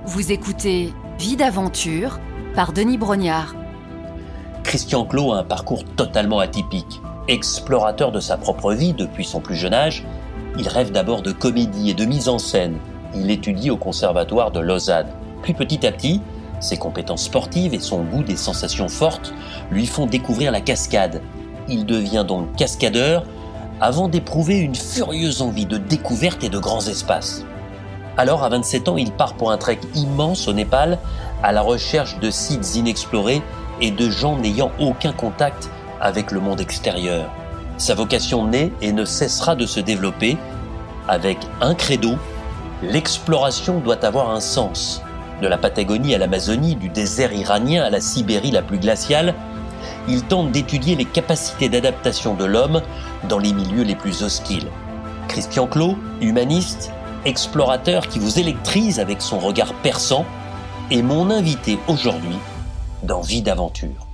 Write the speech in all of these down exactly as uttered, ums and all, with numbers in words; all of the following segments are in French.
Vous écoutez Vie d'aventure par Denis Brognard. Christian Clot a un parcours totalement atypique. Explorateur de sa propre vie depuis son plus jeune âge, il rêve d'abord de comédie et de mise en scène. Il étudie au Conservatoire de Lausanne. Puis petit à petit, ses compétences sportives et son goût des sensations fortes lui font découvrir la cascade. Il devient donc cascadeur avant d'éprouver une furieuse envie de découverte et de grands espaces. Alors, à vingt-sept ans, il part pour un trek immense au Népal à la recherche de sites inexplorés et de gens n'ayant aucun contact avec le monde extérieur. Sa vocation naît et ne cessera de se développer avec un credo: l'exploration doit avoir un sens. De la Patagonie à l'Amazonie, du désert iranien à la Sibérie la plus glaciale, il tente d'étudier les capacités d'adaptation de l'homme dans les milieux les plus hostiles. Christian Clot, humaniste, explorateur qui vous électrise avec son regard perçant, est mon invité aujourd'hui dans Vie d'aventure.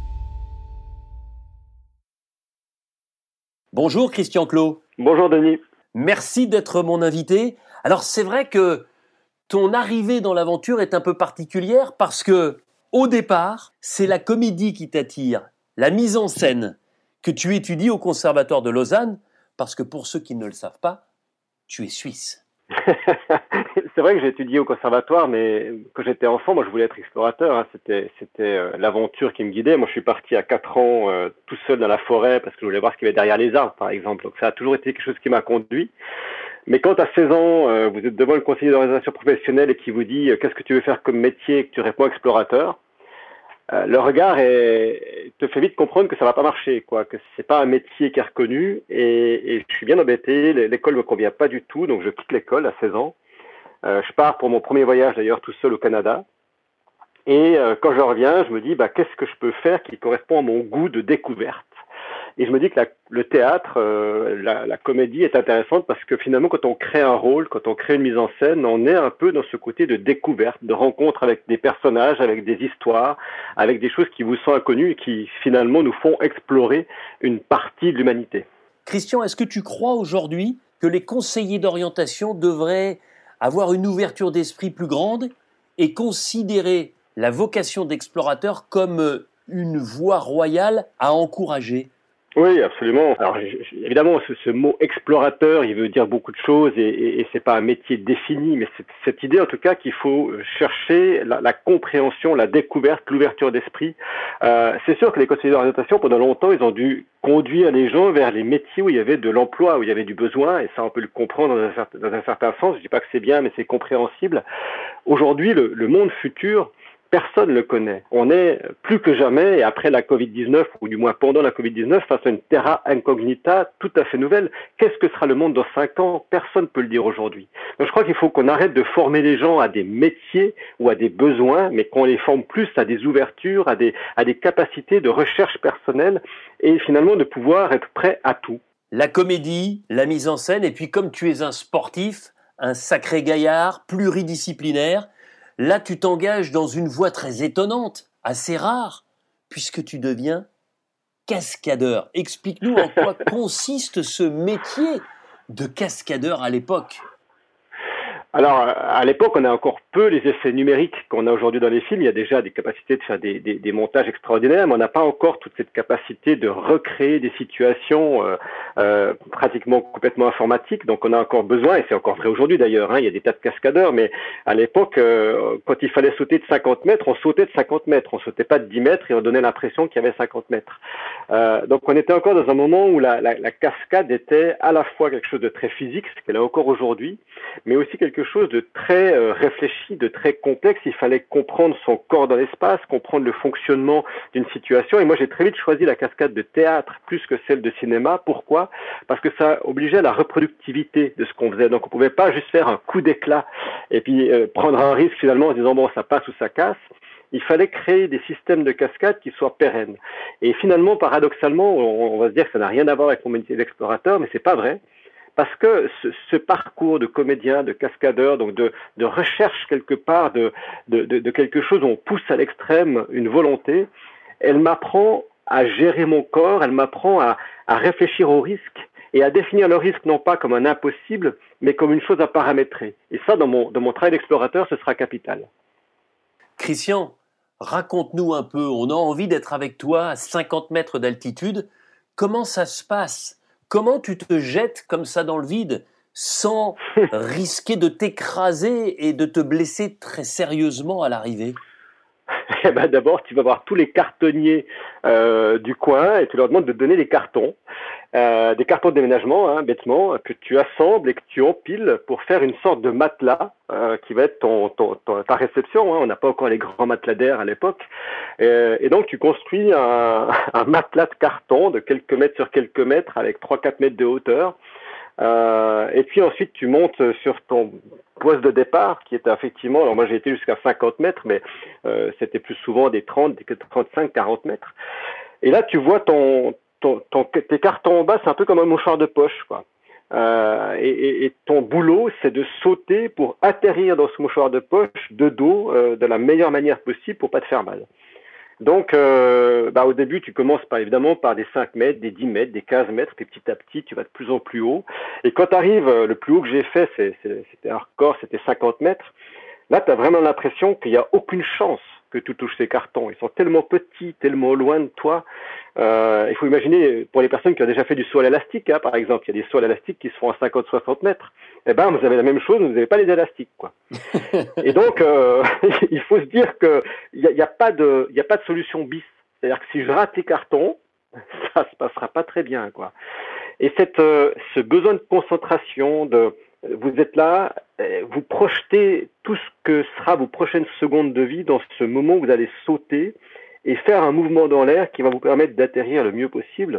Bonjour Christian Clot. Bonjour Denis. Merci d'être mon invité. Alors c'est vrai que ton arrivée dans l'aventure est un peu particulière parce que, au départ, c'est la comédie qui t'attire, la mise en scène que tu étudies au Conservatoire de Lausanne, parce que pour ceux qui ne le savent pas, tu es suisse. C'est vrai que j'ai étudié au conservatoire, mais quand j'étais enfant, moi je voulais être explorateur, hein. C'était, c'était euh, l'aventure qui me guidait. Moi je suis parti à quatre ans euh, tout seul dans la forêt parce que je voulais voir ce qu'il y avait derrière les arbres, par exemple. Donc ça a toujours été quelque chose qui m'a conduit. Mais quand à seize ans, euh, vous êtes devant le conseiller d'orientation professionnelle et qui vous dit euh, qu'est-ce que tu veux faire comme métier et que tu réponds explorateur, euh, le regard est, te fait vite comprendre que ça va pas marcher, quoi, que c'est pas un métier qui est reconnu. Et, et je suis bien embêté, l'école me convient pas du tout, donc je quitte l'école à seize ans. Euh, je pars pour mon premier voyage d'ailleurs tout seul au Canada. Et euh, quand je reviens, je me dis bah, qu'est-ce que je peux faire qui correspond à mon goût de découverte. Et je me dis que la, le théâtre, euh, la, la comédie est intéressante parce que finalement quand on crée un rôle, quand on crée une mise en scène, on est un peu dans ce côté de découverte, de rencontre avec des personnages, avec des histoires, avec des choses qui vous sont inconnues et qui finalement nous font explorer une partie de l'humanité. Christian, est-ce que tu crois aujourd'hui que les conseillers d'orientation devraient avoir une ouverture d'esprit plus grande et considérer la vocation d'explorateur comme une voie royale à encourager? Oui, absolument. Alors, évidemment, ce, ce mot explorateur, il veut dire beaucoup de choses et, et, et c'est pas un métier défini, mais c'est cette idée, en tout cas, qu'il faut chercher la, la compréhension, la découverte, l'ouverture d'esprit. Euh, c'est sûr que les conseillers d'orientation, pendant longtemps, ils ont dû conduire les gens vers les métiers où il y avait de l'emploi, où il y avait du besoin, et ça, on peut le comprendre dans un certain, dans un certain sens. Je dis pas que c'est bien, mais c'est compréhensible. Aujourd'hui, le, le monde futur, personne ne le connaît. On est plus que jamais, et après la covid dix-neuf, ou du moins pendant la covid dix-neuf, face à une terra incognita tout à fait nouvelle. Qu'est-ce que sera le monde dans cinq ans? Personne ne peut le dire aujourd'hui. Donc je crois qu'il faut qu'on arrête de former les gens à des métiers ou à des besoins, mais qu'on les forme plus à des ouvertures, à des, à des capacités de recherche personnelle, et finalement de pouvoir être prêt à tout. La comédie, la mise en scène, et puis comme tu es un sportif, un sacré gaillard, pluridisciplinaire, là, tu t'engages dans une voie très étonnante, assez rare, puisque tu deviens cascadeur. Explique-nous en quoi consiste ce métier de cascadeur à l'époque. Alors, à l'époque, on a encore peu les effets numériques qu'on a aujourd'hui dans les films. Il y a déjà des capacités de faire des, des, des montages extraordinaires, mais on n'a pas encore toute cette capacité de recréer des situations euh, euh, pratiquement complètement informatiques. Donc, on a encore besoin, et c'est encore vrai aujourd'hui d'ailleurs, hein, il y a des tas de cascadeurs, mais à l'époque, euh, quand il fallait sauter de cinquante mètres, on sautait de cinquante mètres. On sautait pas de dix mètres et on donnait l'impression qu'il y avait cinquante mètres. Euh, donc, on était encore dans un moment où la, la, la cascade était à la fois quelque chose de très physique, ce qu'elle est encore aujourd'hui, mais aussi quelque chose de très euh, réfléchi, de très complexe. Il fallait comprendre son corps dans l'espace, comprendre le fonctionnement d'une situation. Et moi, j'ai très vite choisi la cascade de théâtre plus que celle de cinéma. Pourquoi? Parce que ça obligeait à la reproductivité de ce qu'on faisait. Donc, on pouvait pas juste faire un coup d'éclat et puis euh, prendre un risque finalement en disant bon, ça passe ou ça casse. Il fallait créer des systèmes de cascade qui soient pérennes. Et finalement, paradoxalement, on, on va se dire que ça n'a rien à voir avec mon métier d'explorateur, mais c'est pas vrai. Parce que ce, ce parcours de comédien, de cascadeur, donc de, de recherche quelque part de, de, de, de quelque chose où on pousse à l'extrême une volonté, elle m'apprend à gérer mon corps, elle m'apprend à, à réfléchir aux risques et à définir le risque non pas comme un impossible, mais comme une chose à paramétrer. Et ça, dans mon, dans mon travail d'explorateur, ce sera capital. Christian, raconte-nous un peu, on a envie d'être avec toi à cinquante mètres d'altitude. Comment ça se passe? Comment tu te jettes comme ça dans le vide sans risquer de t'écraser et de te blesser très sérieusement à l'arrivée? Eh ben, d'abord, tu vas voir tous les cartonniers euh, du coin et tu leur demandes de donner des cartons, euh, des cartons de déménagement, hein, bêtement, que tu assembles et que tu empiles pour faire une sorte de matelas euh, qui va être ton, ton, ton, ta réception. Hein. On n'a pas encore les grands matelas d'air à l'époque. Et, et donc, tu construis un, un matelas de carton de quelques mètres sur quelques mètres avec trois à quatre mètres de hauteur. Euh, et puis ensuite, tu montes sur ton poste de départ, qui est effectivement, alors moi j'ai été jusqu'à cinquante mètres, mais euh, c'était plus souvent des trente, des trente-cinq, quarante mètres. Et là, tu vois ton, ton, ton, tes cartons en bas, c'est un peu comme un mouchoir de poche, quoi. Euh, et, et, et ton boulot, c'est de sauter pour atterrir dans ce mouchoir de poche de dos euh, de la meilleure manière possible pour pas te faire mal. Donc, euh, bah, au début, tu commences par, évidemment par des cinq mètres, des dix mètres, des quinze mètres, puis petit à petit, tu vas de plus en plus haut. Et quand tu arrives, le plus haut que j'ai fait, c'est, c'est, c'était un record, c'était cinquante mètres. Là, tu as vraiment l'impression qu'il n'y a aucune chance que tu touches ces cartons. Ils sont tellement petits, tellement loin de toi. Euh, il faut imaginer, pour les personnes qui ont déjà fait du saut à l'élastique, hein, par exemple, il y a des sauts à l'élastique qui se font à cinquante à soixante mètres. Eh ben, vous avez la même chose, vous n'avez pas les élastiques, quoi. Et donc, euh, il faut se dire que il y a, y a pas de, il y a pas de solution bis. C'est-à-dire que si je rate les cartons, ça se passera pas très bien, quoi. Et cette, euh, ce besoin de concentration, de, vous êtes là, vous projetez tout ce que sera vos prochaines secondes de vie dans ce moment où vous allez sauter et faire un mouvement dans l'air qui va vous permettre d'atterrir le mieux possible.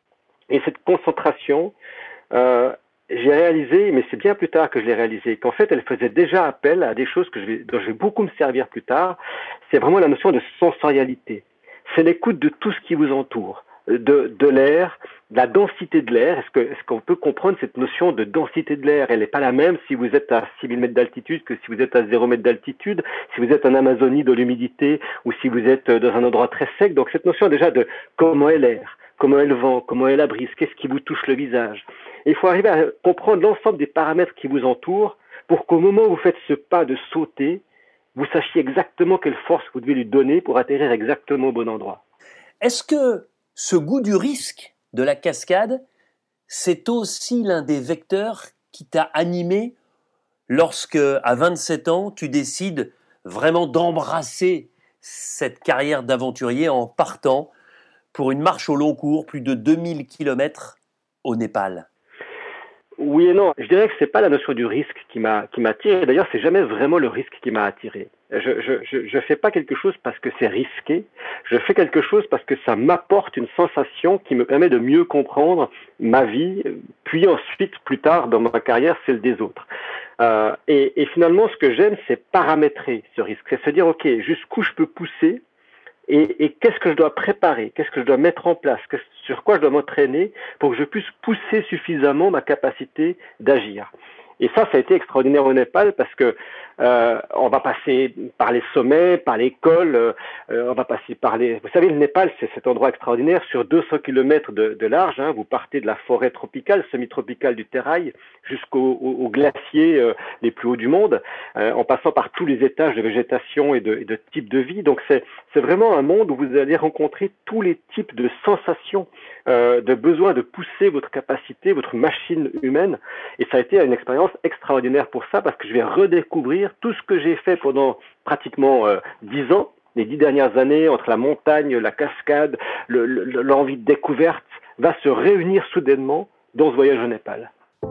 Et cette concentration, euh, j'ai réalisé, mais c'est bien plus tard que je l'ai réalisé, qu'en fait, elle faisait déjà appel à des choses que je vais, dont je vais beaucoup me servir plus tard. C'est vraiment la notion de sensorialité. C'est l'écoute de tout ce qui vous entoure, de, de l'air, de la densité de l'air. Est-ce que, est-ce qu'on peut comprendre cette notion de densité de l'air? Elle n'est pas la même si vous êtes à six mille mètres d'altitude que si vous êtes à zéro mètre d'altitude, si vous êtes en Amazonie de l'humidité ou si vous êtes dans un endroit très sec. Donc cette notion déjà de comment est l'air, comment est le vent, comment est la brise, qu'est-ce qui vous touche le visage. Et il faut arriver à comprendre l'ensemble des paramètres qui vous entourent pour qu'au moment où vous faites ce pas de sauter, vous sachiez exactement quelle force vous devez lui donner pour atterrir exactement au bon endroit. Est-ce que ce goût du risque de la cascade, c'est aussi l'un des vecteurs qui t'a animé lorsque, à vingt-sept ans, tu décides vraiment d'embrasser cette carrière d'aventurier en partant pour une marche au long cours, plus de deux mille kilomètres au Népal? Oui et non. Je dirais que c'est pas la notion du risque qui m'a qui m'attire. D'ailleurs, c'est jamais vraiment le risque qui m'a attiré. Je je je je fais pas quelque chose parce que c'est risqué. Je fais quelque chose parce que ça m'apporte une sensation qui me permet de mieux comprendre ma vie, puis ensuite, plus tard dans ma carrière, celle des autres. Euh, et, et finalement, ce que j'aime, c'est paramétrer ce risque. C'est se dire, ok, jusqu'où je peux pousser. Et, et qu'est-ce que je dois préparer, qu'est-ce que je dois mettre en place, sur quoi je dois m'entraîner pour que je puisse pousser suffisamment ma capacité d'agir. Et ça, ça a été extraordinaire au Népal parce que euh, on va passer par les sommets, par les cols, euh, on va passer par les... Vous savez, le Népal, c'est cet endroit extraordinaire sur deux cents kilomètres de, de large. Hein, vous partez de la forêt tropicale, semi-tropicale du Terai, jusqu'aux aux, aux glaciers euh, les plus hauts du monde, euh, en passant par tous les étages de végétation et de, et de types de vie. Donc c'est, c'est vraiment un monde où vous allez rencontrer tous les types de sensations, euh, de besoin de pousser votre capacité, votre machine humaine. Et ça a été une expérience extraordinaire pour ça parce que je vais redécouvrir tout ce que j'ai fait pendant pratiquement euh, dix ans, les dix dernières années, entre la montagne, la cascade, le, le, l'envie de découverte, va se réunir soudainement dans ce voyage au Népal.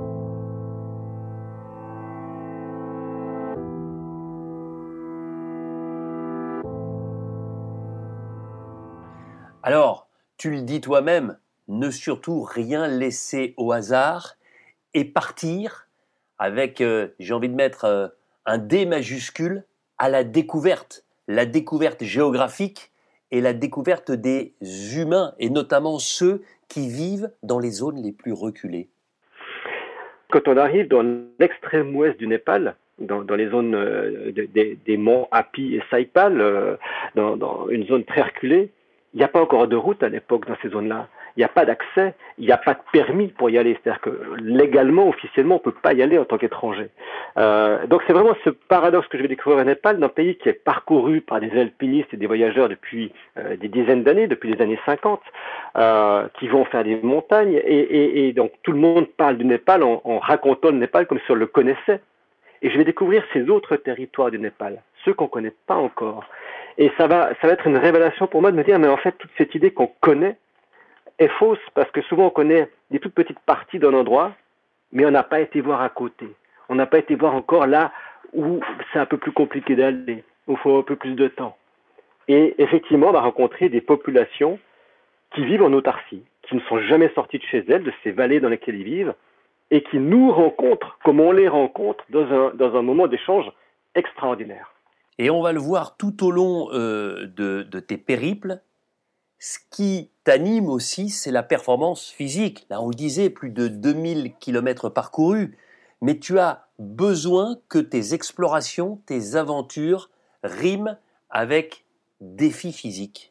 Alors, tu le dis toi-même, ne surtout rien laisser au hasard et partir avec, euh, j'ai envie de mettre euh, un D majuscule, à la découverte, la découverte géographique et la découverte des humains, et notamment ceux qui vivent dans les zones les plus reculées. Quand on arrive dans l'extrême ouest du Népal, dans, dans les zones euh, de, de, des monts Api et Saipal, euh, dans, dans une zone très reculée, il n'y a pas encore de route à l'époque dans ces zones-là. il n'y a pas d'accès, il n'y a pas de permis pour y aller. C'est-à-dire que légalement, officiellement, on ne peut pas y aller en tant qu'étranger. Euh, donc c'est vraiment ce paradoxe que je vais découvrir au Népal, d'un pays qui est parcouru par des alpinistes et des voyageurs depuis euh, des dizaines d'années, depuis les années cinquante, euh, qui vont faire des montagnes. Et, et, et donc tout le monde parle du Népal en, en racontant le Népal comme si on le connaissait. Et je vais découvrir ces autres territoires du Népal, ceux qu'on ne connaît pas encore. Et ça va, ça va être une révélation pour moi de me dire, mais en fait, toute cette idée qu'on connaît est fausse, parce que souvent on connaît des toutes petites parties d'un endroit, mais on n'a pas été voir à côté. On n'a pas été voir encore là où c'est un peu plus compliqué d'aller, où il faut un peu plus de temps. Et effectivement, on va rencontrer des populations qui vivent en autarcie, qui ne sont jamais sorties de chez elles, de ces vallées dans lesquelles ils vivent, et qui nous rencontrent comme on les rencontre dans un, dans un moment d'échange extraordinaire. Et on va le voir tout au long euh, de, de tes périples. Ce qui t'anime aussi, c'est la performance physique. Là, on le disait, plus de deux mille kilomètres parcourus. Mais tu as besoin que tes explorations, tes aventures riment avec défis physiques.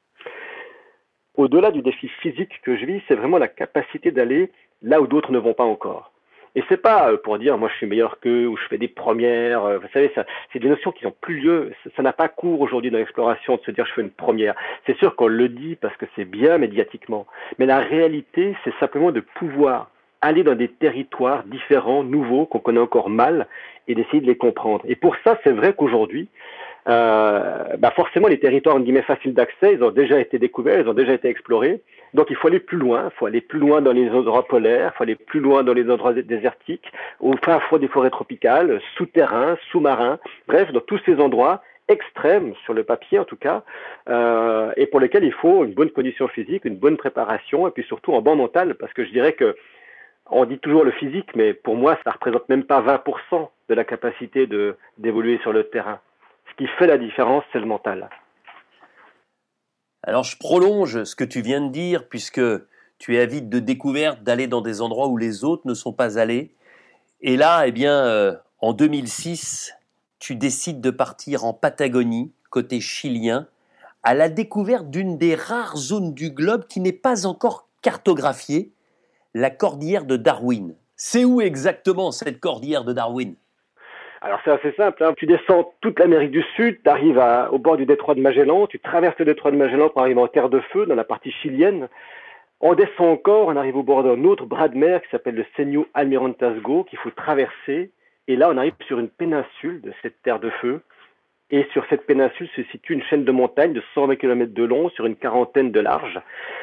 Au-delà du défi physique que je vis, c'est vraiment la capacité d'aller là où d'autres ne vont pas encore. Et c'est pas pour dire moi je suis meilleur qu'eux ou je fais des premières. Vous savez, ça, c'est des notions qui n'ont plus lieu. Ça, ça n'a pas cours aujourd'hui dans l'exploration de se dire je fais une première. C'est sûr qu'on le dit parce que c'est bien médiatiquement. Mais la réalité, c'est simplement de pouvoir aller dans des territoires différents, nouveaux, qu'on connaît encore mal, et d'essayer de les comprendre. Et pour ça, c'est vrai qu'aujourd'hui, euh, bah forcément, les territoires, en guillemets, faciles d'accès, ils ont déjà été découverts, ils ont déjà été explorés. Donc, il faut aller plus loin. Il faut aller plus loin dans les endroits polaires, il faut aller plus loin dans les endroits désertiques, au fin fond des forêts tropicales, souterrains, sous-marins. Bref, dans tous ces endroits extrêmes, sur le papier en tout cas, euh, et pour lesquels il faut une bonne condition physique, une bonne préparation, et puis surtout un bon mental, parce que je dirais que on dit toujours le physique, mais pour moi, ça représente même pas vingt pour cent de la capacité de, d'évoluer sur le terrain. Ce qui fait la différence, c'est le mental. Alors, je prolonge ce que tu viens de dire, puisque tu es avide de découverte, d'aller dans des endroits où les autres ne sont pas allés. Et là, eh bien, euh, en deux mille six, tu décides de partir en Patagonie, côté chilien, à la découverte d'une des rares zones du globe qui n'est pas encore cartographiée, la cordillère de Darwin. C'est où exactement cette cordillère de Darwin ? Alors c'est assez simple, hein. Tu descends toute l'Amérique du Sud, tu arrives à, au bord du détroit de Magellan, tu traverses le détroit de Magellan pour arriver en Terre de Feu, dans la partie chilienne. On descend encore, on arrive au bord d'un autre bras de mer qui s'appelle le Señor Almirantazgo, qu'il faut traverser. Et là, on arrive sur une péninsule de cette Terre de Feu. Et sur cette péninsule se situe une chaîne de montagnes de cent vingt kilomètres de long sur une quarantaine de large.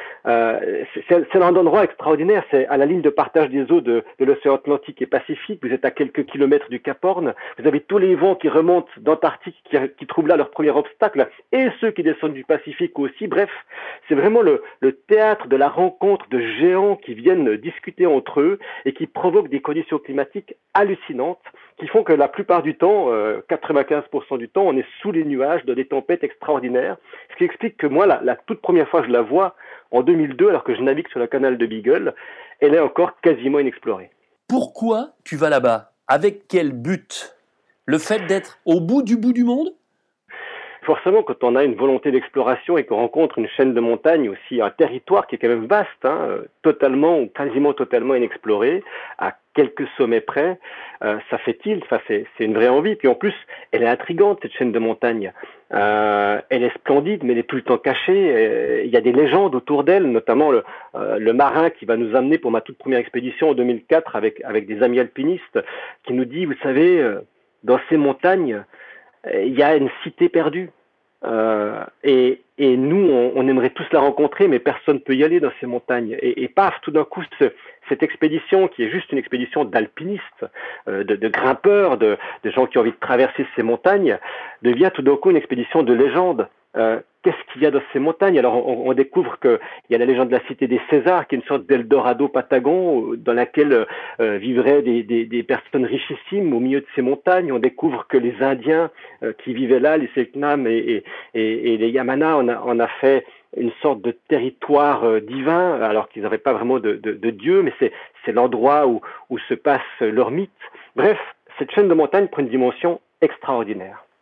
Euh, c'est, c'est un endroit extraordinaire, c'est à la ligne de partage des eaux de, de l'océan Atlantique et Pacifique, vous êtes à quelques kilomètres du Cap Horn, vous avez tous les vents qui remontent d'Antarctique, qui, qui trouvent là leur premier obstacle, et ceux qui descendent du Pacifique aussi. Bref, c'est vraiment le, le théâtre de la rencontre de géants qui viennent discuter entre eux et qui provoquent des conditions climatiques hallucinantes, qui font que la plupart du temps, euh, quatre-vingt-quinze pour cent du temps, on est sous les nuages, dans des tempêtes extraordinaires, ce qui explique que moi, la, la toute première fois que je la vois, en deux mille deux, alors que je navigue sur le canal de Beagle, elle est encore quasiment inexplorée. Pourquoi tu vas là-bas ? Avec quel but ? Le fait d'être au bout du bout du monde ? Forcément, quand on a une volonté d'exploration et qu'on rencontre une chaîne de montagnes, aussi un territoire qui est quand même vaste, hein, totalement ou quasiment totalement inexploré, à quelques sommets près, euh, ça fait tilt, enfin, c'est, c'est une vraie envie. Puis en plus, elle est intrigante, cette chaîne de montagnes. Euh, elle est splendide, mais elle est tout le temps cachée. Il y a des légendes autour d'elle, notamment le, euh, le marin qui va nous amener pour ma toute première expédition en deux mille quatre avec, avec des amis alpinistes, qui nous dit, vous savez, euh, dans ces montagnes, il y a une cité perdue. Euh, et, et nous, on, on aimerait tous la rencontrer, mais personne ne peut y aller dans ces montagnes. Et, et paf, tout d'un coup, ce, cette expédition, qui est juste une expédition d'alpinistes, euh, de, de grimpeurs, de, de gens qui ont envie de traverser ces montagnes, devient tout d'un coup une expédition de légende. Euh, qu'est-ce qu'il y a dans ces montagnes ? Alors, on, on découvre qu'il y a la légende de la cité des Césars, qui est une sorte d'Eldorado patagon, dans laquelle euh, vivraient des, des, des personnes richissimes au milieu de ces montagnes. On découvre que les Indiens euh, qui vivaient là, les Selknam et, et, et, et les Yamana, on a, on a fait une sorte de territoire euh, divin, alors qu'ils n'avaient pas vraiment de, de, de Dieu, mais c'est, c'est l'endroit où, où se passe leur mythe. Bref, cette chaîne de montagnes prend une dimension extraordinaire.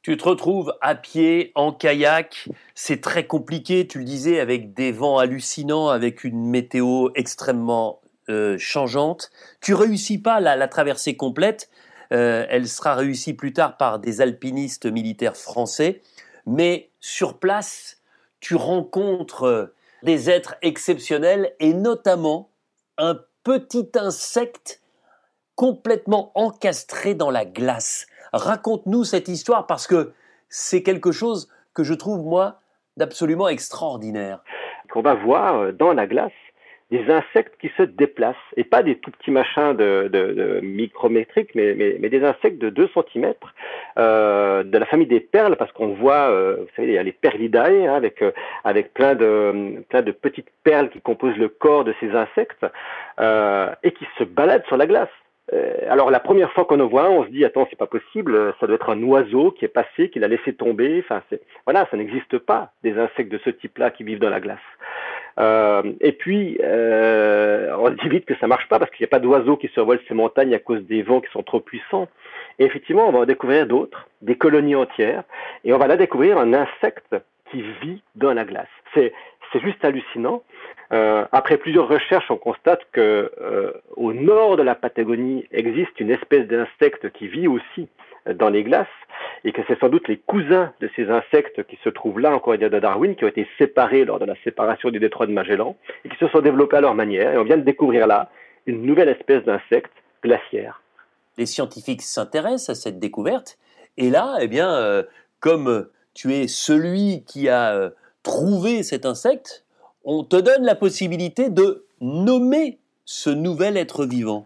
Tu te retrouves à pied, en kayak, c'est très compliqué, tu le disais, avec des vents hallucinants, avec une météo extrêmement euh, changeante. Tu réussis pas la, la traversée complète, euh, elle sera réussie plus tard par des alpinistes militaires français, mais sur place, tu rencontres des êtres exceptionnels et notamment un petit insecte complètement encastré dans la glace. Raconte-nous cette histoire parce que c'est quelque chose que je trouve, moi, d'absolument extraordinaire. On va voir dans la glace des insectes qui se déplacent, et pas des tout petits machins de, de, de micrométriques, mais, mais, mais des insectes de deux centimètres, euh, de la famille des perles, parce qu'on voit, euh, vous savez, il y a les Perlidae, hein, avec, euh, avec plein de, plein de petites perles qui composent le corps de ces insectes, euh, et qui se baladent sur la glace. Alors la première fois qu'on en voit un, on se dit attends, c'est pas possible, ça doit être un oiseau qui est passé, qui l'a laissé tomber. Enfin, c'est voilà, ça n'existe pas des insectes de ce type-là qui vivent dans la glace. Euh, et puis euh, on dit vite que ça marche pas parce qu'il n'y a pas d'oiseaux qui survolent ces montagnes à cause des vents qui sont trop puissants. Et effectivement, on va en découvrir d'autres, des colonies entières, et on va là découvrir un insecte qui vit dans la glace. C'est c'est juste hallucinant. Euh, après plusieurs recherches, on constate que euh, au nord de la Patagonie existe une espèce d'insecte qui vit aussi dans les glaces et que c'est sans doute les cousins de ces insectes qui se trouvent là en corridor de Darwin, qui ont été séparés lors de la séparation du détroit de Magellan et qui se sont développés à leur manière. Et on vient de découvrir là une nouvelle espèce d'insecte glaciaire. Les scientifiques s'intéressent à cette découverte et là, eh bien, euh, comme tu es celui qui a euh, trouvé cet insecte, on te donne la possibilité de nommer ce nouvel être vivant.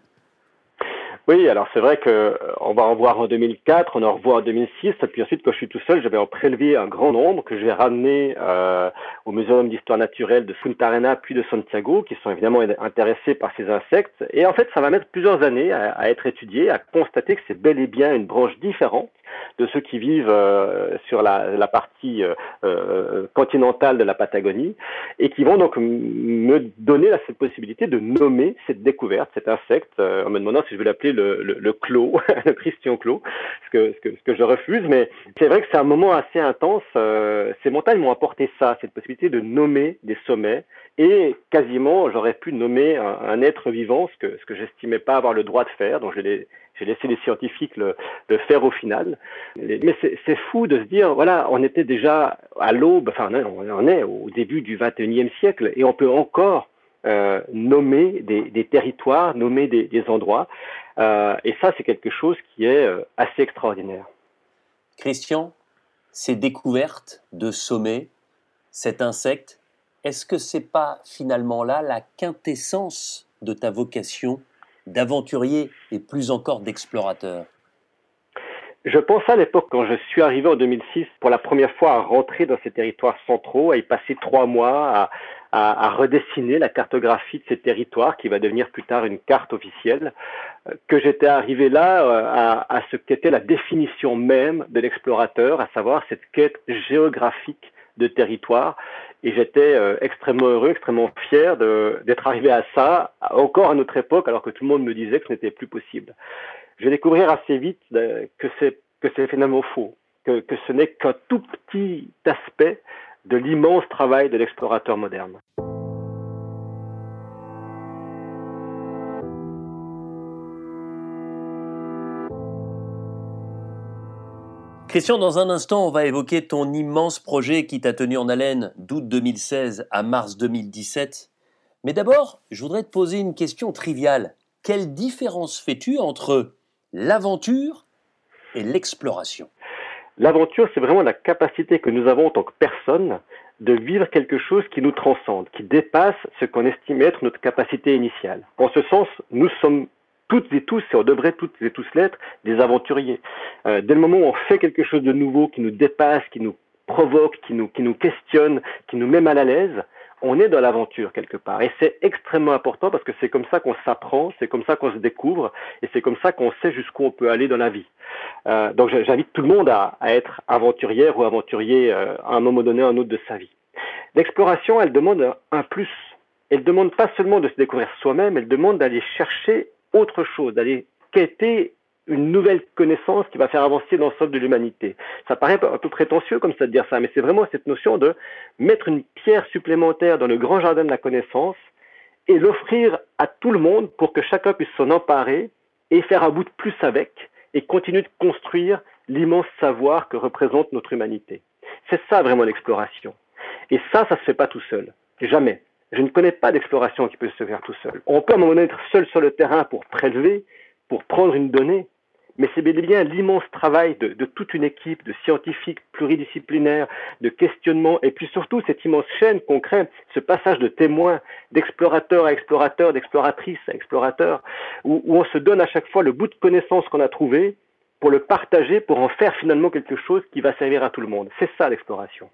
Oui, alors c'est vrai qu'on va en voir en deux mille quatre, on en revoit en deux mille six, et puis ensuite quand je suis tout seul, je vais en prélever un grand nombre que je vais ramener euh, au Muséum d'histoire naturelle de Punta Arenas puis de Santiago, qui sont évidemment intéressés par ces insectes. Et en fait, ça va mettre plusieurs années à, à être étudié, à constater que c'est bel et bien une branche différente de ceux qui vivent euh, sur la, la partie euh, euh, continentale de la Patagonie, et qui vont donc me donner là, cette possibilité de nommer cette découverte, cet insecte, euh, en me demandant si je vais l'appeler le, le, le clos, le Christian Clos, ce que, ce, que, ce que je refuse, mais c'est vrai que c'est un moment assez intense. Euh, ces montagnes m'ont apporté ça, cette possibilité de nommer des sommets, et quasiment j'aurais pu nommer un, un être vivant, ce que, ce que j'estimais pas avoir le droit de faire, donc je l'ai J'ai laissé les scientifiques le, le faire au final. Mais c'est, c'est fou de se dire, voilà, on était déjà à l'aube, enfin on en est au début du vingt et unième siècle, et on peut encore euh, nommer des, des territoires, nommer des, des endroits. Euh, et ça, c'est quelque chose qui est euh, assez extraordinaire. Christian, ces découvertes de sommets, cet insecte, est-ce que c'est pas finalement là la quintessence de ta vocation d'aventurier et plus encore d'explorateur? Je pense à l'époque quand je suis arrivé en deux mille six pour la première fois à rentrer dans ces territoires centraux, à y passer trois mois à, à, à redessiner la cartographie de ces territoires qui va devenir plus tard une carte officielle, que j'étais arrivé là à, à ce qu'était la définition même de l'explorateur, à savoir cette quête géographique de territoire. Et j'étais euh, extrêmement heureux, extrêmement fier de, d'être arrivé à ça, encore à notre époque, alors que tout le monde me disait que ce n'était plus possible. Je vais découvrir assez vite euh, que c'est que c'est finalement faux, que, que ce n'est qu'un tout petit aspect de l'immense travail de l'explorateur moderne. Christian, dans un instant, on va évoquer ton immense projet qui t'a tenu en haleine d'août deux mille seize à mars deux mille dix-sept. Mais d'abord, je voudrais te poser une question triviale. Quelle différence fais-tu entre l'aventure et l'exploration? L'aventure, c'est vraiment la capacité que nous avons en tant que personne de vivre quelque chose qui nous transcende, qui dépasse ce qu'on estime être notre capacité initiale. En ce sens, nous sommes toutes et tous, et on devrait toutes et tous l'être, des aventuriers. Euh, dès le moment où on fait quelque chose de nouveau, qui nous dépasse, qui nous provoque, qui nous, qui nous questionne, qui nous met mal à l'aise, on est dans l'aventure quelque part. Et c'est extrêmement important parce que c'est comme ça qu'on s'apprend, c'est comme ça qu'on se découvre, et c'est comme ça qu'on sait jusqu'où on peut aller dans la vie. Euh, donc j'invite tout le monde à, à être aventurière ou aventurier euh, à un moment donné, un autre de sa vie. L'exploration, elle demande un plus. Elle demande pas seulement de se découvrir soi-même, elle demande d'aller chercher autre chose, d'aller quêter une nouvelle connaissance qui va faire avancer l'ensemble de l'humanité. Ça paraît un peu prétentieux comme ça de dire ça, mais c'est vraiment cette notion de mettre une pierre supplémentaire dans le grand jardin de la connaissance et l'offrir à tout le monde pour que chacun puisse s'en emparer et faire un bout de plus avec et continuer de construire l'immense savoir que représente notre humanité. C'est ça vraiment l'exploration. Et ça, ça se fait pas tout seul. Jamais. Je ne connais pas d'exploration qui peut se faire tout seul. On peut à un moment donné être seul sur le terrain pour prélever, pour prendre une donnée, mais c'est bel et bien l'immense travail de, de toute une équipe de scientifiques pluridisciplinaires, de questionnements, et puis surtout cette immense chaîne qu'on crée, ce passage de témoins, d'explorateurs à explorateurs, d'exploratrices à explorateurs, où, où on se donne à chaque fois le bout de connaissance qu'on a trouvé pour le partager, pour en faire finalement quelque chose qui va servir à tout le monde. C'est ça l'exploration.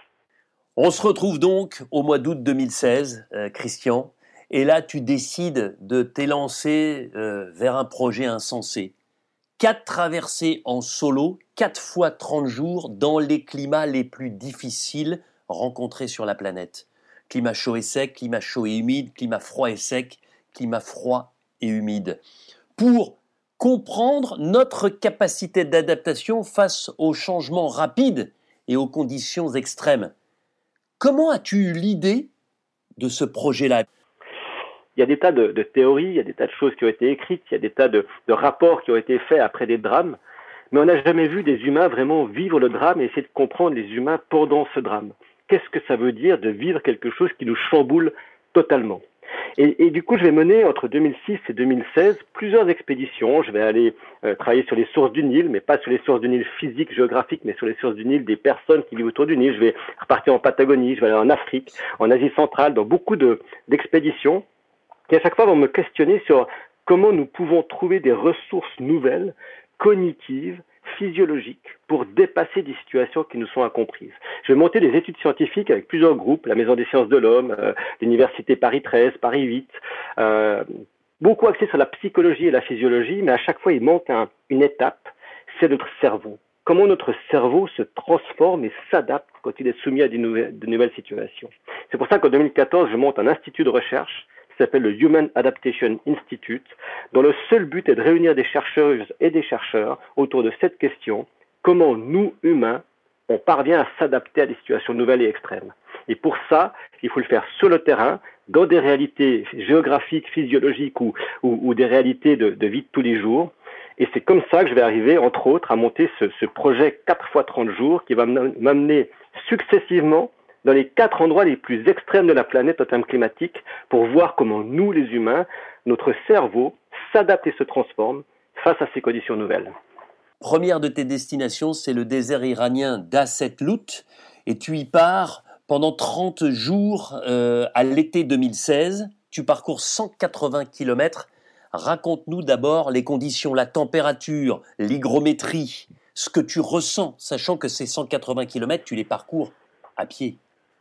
On se retrouve donc au mois d'août deux mille seize, euh, Christian, et là tu décides de t'élancer euh, vers un projet insensé. Quatre traversées en solo, quatre fois trente jours dans les climats les plus difficiles rencontrés sur la planète. Climat chaud et sec, climat chaud et humide, climat froid et sec, climat froid et humide. Pour comprendre notre capacité d'adaptation face aux changements rapides et aux conditions extrêmes. Comment as-tu eu l'idée de ce projet-là ? Il y a des tas de, de théories, il y a des tas de choses qui ont été écrites, il y a des tas de, de rapports qui ont été faits après des drames, mais on n'a jamais vu des humains vraiment vivre le drame et essayer de comprendre les humains pendant ce drame. Qu'est-ce que ça veut dire de vivre quelque chose qui nous chamboule totalement ? Et, et du coup, je vais mener entre deux mille six et deux mille seize plusieurs expéditions. Je vais aller euh, travailler sur les sources du Nil, mais pas sur les sources du Nil physiques, géographiques, mais sur les sources du Nil des personnes qui vivent autour du Nil. Je vais repartir en Patagonie, je vais aller en Afrique, en Asie centrale, dans beaucoup de, d'expéditions qui à chaque fois vont me questionner sur comment nous pouvons trouver des ressources nouvelles, cognitives, physiologiques, pour dépasser des situations qui nous sont incomprises. Je vais monter des études scientifiques avec plusieurs groupes, la Maison des sciences de l'homme, euh, l'Université Paris treize, Paris huit, euh, beaucoup axés sur la psychologie et la physiologie, mais à chaque fois il manque un, une étape, c'est notre cerveau. Comment notre cerveau se transforme et s'adapte quand il est soumis à de nouvelles, de nouvelles situations. C'est pour ça qu'en deux mille quatorze, je monte un institut de recherche qui s'appelle le Human Adaptation Institute, dont le seul but est de réunir des chercheuses et des chercheurs autour de cette question: comment nous, humains, on parvient à s'adapter à des situations nouvelles et extrêmes. Et pour ça, il faut le faire sur le terrain, dans des réalités géographiques, physiologiques ou, ou, ou des réalités de, de vie de tous les jours. Et c'est comme ça que je vais arriver, entre autres, à monter ce, ce projet quatre fois trente jours qui va m'amener successivement dans les quatre endroits les plus extrêmes de la planète en termes climatiques pour voir comment nous, les humains, notre cerveau s'adapte et se transforme face à ces conditions nouvelles. Première de tes destinations, c'est le désert iranien d'Asset Lut, et tu y pars pendant trente jours euh, à l'été deux mille seize. Tu parcours cent quatre-vingts kilomètres. Raconte-nous d'abord les conditions, la température, l'hygrométrie, ce que tu ressens, sachant que ces cent quatre-vingts kilomètres, tu les parcours à pied.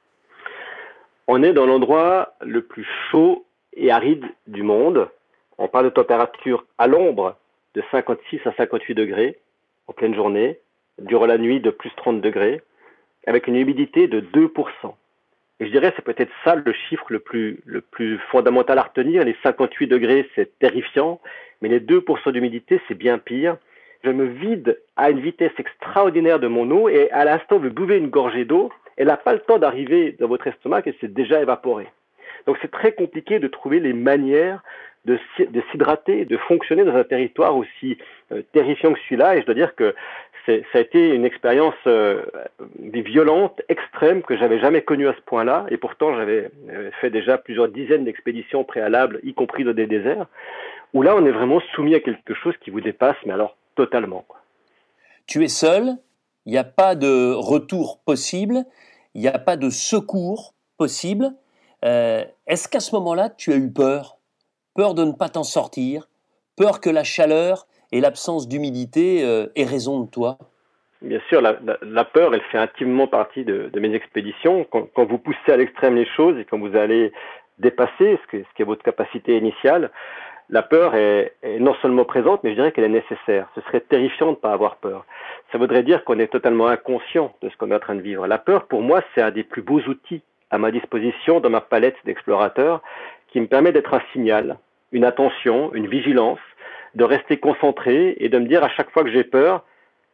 On est dans l'endroit le plus chaud et aride du monde. On parle de température à l'ombre de cinquante-six à cinquante-huit degrés en pleine journée, durant la nuit de plus trente degrés, avec une humidité de deux pour cent. Et je dirais que c'est peut-être ça le chiffre le plus, le plus fondamental à retenir. Les cinquante-huit degrés, c'est terrifiant, mais les deux pour cent d'humidité, c'est bien pire. Je me vide à une vitesse extraordinaire de mon eau et à l'instant où vous buvez une gorgée d'eau, elle n'a pas le temps d'arriver dans votre estomac et s'est déjà évaporée. Donc c'est très compliqué de trouver les manières de, de s'hydrater, de fonctionner dans un territoire aussi euh, terrifiant que celui-là. Et je dois dire que c'est, ça a été une expérience euh, violente, extrême, que j'avais jamais connue à ce point-là. Et pourtant, j'avais euh, fait déjà plusieurs dizaines d'expéditions préalables, y compris dans des déserts, où là, on est vraiment soumis à quelque chose qui vous dépasse, mais alors totalement. Tu es seul, il n'y a pas de retour possible, il n'y a pas de secours possible. Euh, est-ce qu'à ce moment-là, tu as eu peur ? Peur de ne pas t'en sortir ? Peur que la chaleur et l'absence d'humidité euh, aient raison de toi ? Bien sûr, la, la, la peur, elle fait intimement partie de, de mes expéditions. Quand, quand vous poussez à l'extrême les choses et quand vous allez dépasser ce, que, ce qui est votre capacité initiale, la peur est, est non seulement présente, mais je dirais qu'elle est nécessaire. Ce serait terrifiant de ne pas avoir peur. Ça voudrait dire qu'on est totalement inconscient de ce qu'on est en train de vivre. La peur, pour moi, c'est un des plus beaux outils à ma disposition dans ma palette d'explorateurs qui me permet d'être un signal, une attention, une vigilance, de rester concentré et de me dire à chaque fois que j'ai peur,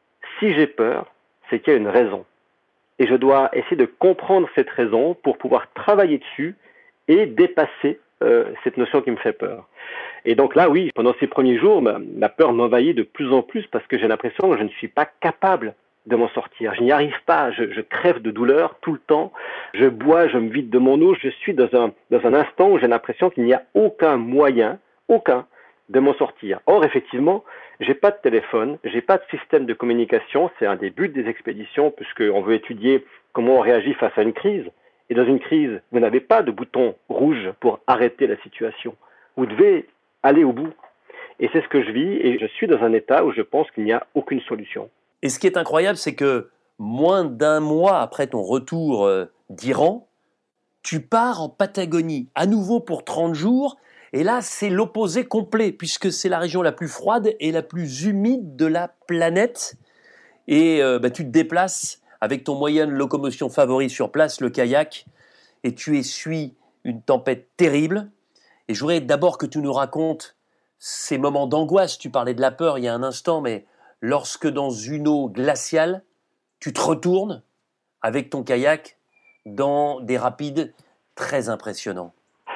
si j'ai peur, c'est qu'il y a une raison. Et je dois essayer de comprendre cette raison pour pouvoir travailler dessus et dépasser euh, cette notion qui me fait peur. Et donc là, oui, pendant ces premiers jours, ma, ma peur m'envahit de plus en plus parce que j'ai l'impression que je ne suis pas capable de m'en sortir. Je n'y arrive pas, je, je crève de douleur tout le temps, je bois, je me vide de mon eau, je suis dans un, dans un instant où j'ai l'impression qu'il n'y a aucun moyen, aucun, de m'en sortir. Or, effectivement, j'ai pas de téléphone, j'ai pas de système de communication, c'est un des buts des expéditions, puisqu'on veut étudier comment on réagit face à une crise. Et dans une crise, vous n'avez pas de bouton rouge pour arrêter la situation. Vous devez aller au bout. Et c'est ce que je vis, et je suis dans un état où je pense qu'il n'y a aucune solution. Et ce qui est incroyable, c'est que moins d'un mois après ton retour euh, d'Iran, tu pars en Patagonie, à nouveau pour trente jours. Et là, c'est l'opposé complet, puisque c'est la région la plus froide et la plus humide de la planète. Et euh, bah, tu te déplaces avec ton moyen de locomotion favori sur place, le kayak, et tu essuies une tempête terrible. Et je voudrais d'abord que tu nous racontes ces moments d'angoisse. Tu parlais de la peur il y a un instant, mais lorsque dans une eau glaciale, tu te retournes avec ton kayak dans des rapides très impressionnants.